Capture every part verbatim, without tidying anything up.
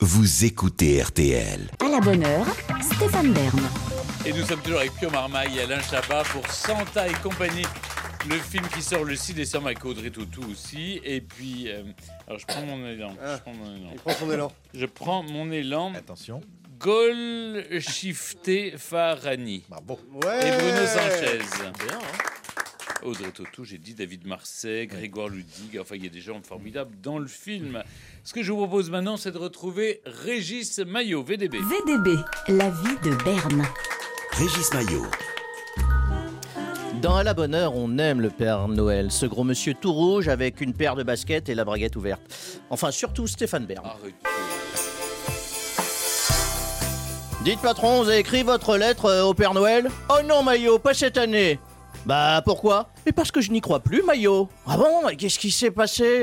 Vous écoutez R T L. À la bonne heure, Stéphane Bern. Et nous sommes toujours avec Pio Marmaille et Alain Chabat pour Santa et compagnie. Le film qui sort le six décembre avec Audrey Tautou aussi. Et puis, euh, alors je prends mon élan. Ah, je prends mon élan. Il prend son élan. Je prends mon élan. Attention. Golshifté Farani. Bravo. Ouais. Et Bruno Sanchez. Bien, hein. Audrey Tautou, j'ai dit David Marsay, Grégoire Ludig. Enfin, il y a des gens formidables dans le film. Ce que je vous propose maintenant, c'est de retrouver Régis Maillot, V D B. V D B, la vie de Berne. Régis Maillot. Dans À la bonne heure, on aime le Père Noël, ce gros monsieur tout rouge avec une paire de baskets et la braguette ouverte. Enfin, surtout Stéphane Bern. Arrêtez. Dites patron, vous avez écrit votre lettre euh, au Père Noël? Oh non, Maillot, pas cette année. Bah pourquoi? Et parce que je n'y crois plus, Maillot. Ah bon? Qu'est-ce qui s'est passé?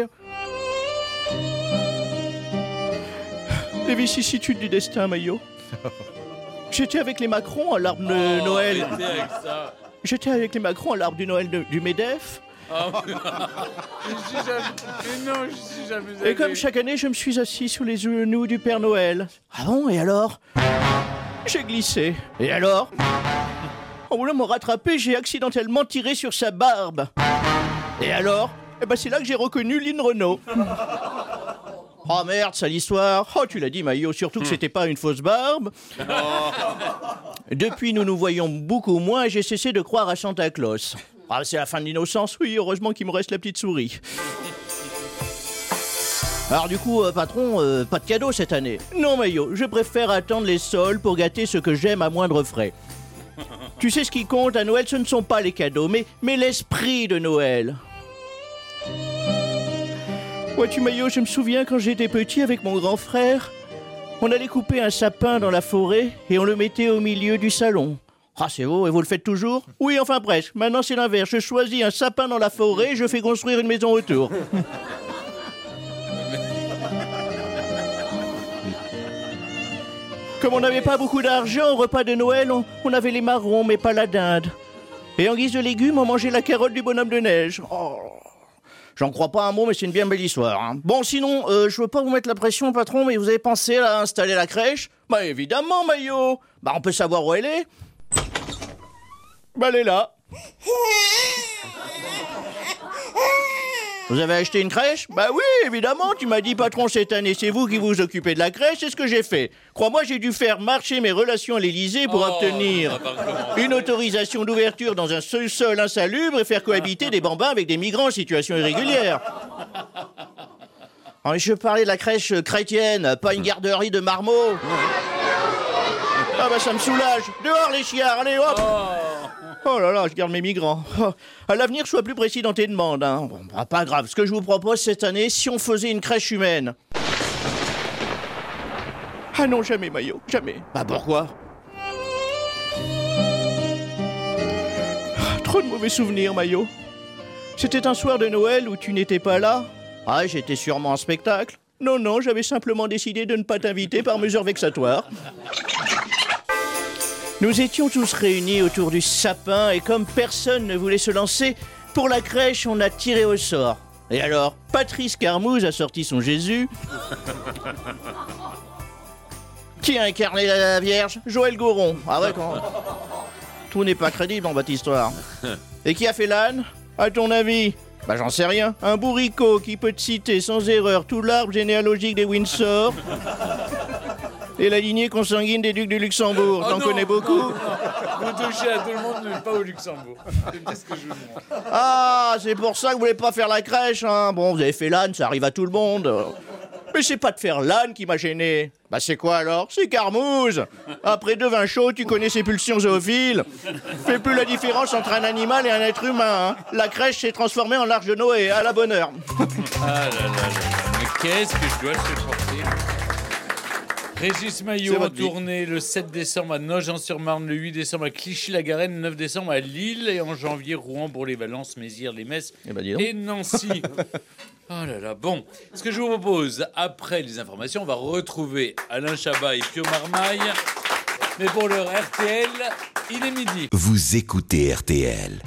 Les vicissitudes du destin, Maillot. J'étais avec les Macron à l'arbre de Oh, Noël. arrêtez avec ça. J'étais avec les Macron à l'arbre du Noël de- du MEDEF. Ah, mais je suis jamais... mais non, je suis jamais Et allé. comme chaque année, je me suis assis sous les genoux du Père Noël. Ah bon, et alors? J'ai glissé. Et alors? En voulant me rattraper, j'ai accidentellement tiré sur sa barbe. Et alors? Eh ben c'est là que j'ai reconnu Lynn Renault. Oh merde, sale histoire. Oh, tu l'as dit, Maillot, surtout que c'était pas une fausse barbe. Depuis, nous nous voyons beaucoup moins et j'ai cessé de croire à Santa Claus. Ah, c'est la fin de l'innocence, oui, heureusement qu'il me reste la petite souris. Alors du coup, euh, patron, euh, pas de cadeau cette année. Non, Maillot, je préfère attendre les soldes pour gâter ce que j'aime à moindre frais. Tu sais ce qui compte à Noël, ce ne sont pas les cadeaux, mais, mais l'esprit de Noël. Vois-tu, Maillot, je me souviens quand j'étais petit avec mon grand frère, on allait couper un sapin dans la forêt et on le mettait au milieu du salon. Ah, c'est beau, et vous le faites toujours? Oui, enfin presque. Maintenant, c'est l'inverse. Je choisis un sapin dans la forêt et je fais construire une maison autour. Comme on n'avait pas beaucoup d'argent au repas de Noël, on, on avait les marrons, mais pas la dinde. Et en guise de légumes, on mangeait la carotte du bonhomme de neige. Oh, j'en crois pas un mot, mais c'est une bien belle histoire. Hein. Bon, sinon, euh, je veux pas vous mettre la pression, patron, mais vous avez pensé à installer la crèche? Bah évidemment, Maillot. Bah on peut savoir où elle est. Bah elle est là. Vous avez acheté une crèche? Bah oui, évidemment, tu m'as dit, patron, cette année, c'est vous qui vous occupez de la crèche, c'est ce que j'ai fait. Crois-moi, j'ai dû faire marcher mes relations à l'Élysée pour Oh, obtenir ça va pas recommencer. une autorisation d'ouverture dans un seul sol insalubre et faire cohabiter des bambins avec des migrants en situation irrégulière. Oh, je parlais de la crèche chrétienne, pas une garderie de marmots. Ah bah ça me soulage. Dehors les chiards, allez hop. Oh là là, je garde mes migrants. Oh, à l'avenir, sois plus précis dans tes demandes. Hein. Bon, bah, pas grave. Ce que je vous propose cette année, si on faisait une crèche humaine. Ah non, jamais, Maillot, jamais. Bah pourquoi? Ah, trop de mauvais souvenirs, Maillot. C'était un soir de Noël où tu n'étais pas là. Ah, j'étais sûrement en spectacle. Non, non, j'avais simplement décidé de ne pas t'inviter par mesure vexatoire. Nous étions tous réunis autour du sapin et comme personne ne voulait se lancer, pour la crèche, on a tiré au sort. Et alors, Patrice Carmouze a sorti son Jésus. Qui a incarné la Vierge? Joël Goron. Ah ouais, quand... Tout n'est pas crédible dans votre histoire. Et qui a fait l'âne? À ton avis? Bah j'en sais rien. Un bourricot qui peut te citer sans erreur tout l'arbre généalogique des Windsor et la lignée consanguine des ducs du Luxembourg. Oh T'en non, connais beaucoup? non, non. Vous touchez à tout le monde, mais pas au Luxembourg. C'est ce que je vous demande. Ah, c'est pour ça que vous voulez pas faire la crèche, hein? Bon, vous avez fait l'âne, ça arrive à tout le monde. Mais c'est pas de faire l'âne qui m'a gêné. Bah c'est quoi alors? C'est Carmouze. Après deux vins chauds, tu connais ses pulsions zoophiles. Fais plus la différence entre un animal et un être humain. Hein. La crèche s'est transformée en l'Arche de Noé, à la bonne heure. Ah là là là là. Mais qu'est-ce que je dois supporter? Régis Maillot C'est en votre vie. tournée le sept décembre à Nogent-sur-Marne, le huit décembre à Clichy-la-Garenne, le neuf décembre à Lille et en janvier Rouen, Bourg-les-Valences, Mézières, les Metz Eh ben, dis donc. et Nancy. Oh là là, bon. Ce que je vous propose, après les informations, on va retrouver Alain Chabat et Pio Marmaille. Mais pour l'heure R T L, il est midi. Vous écoutez R T L.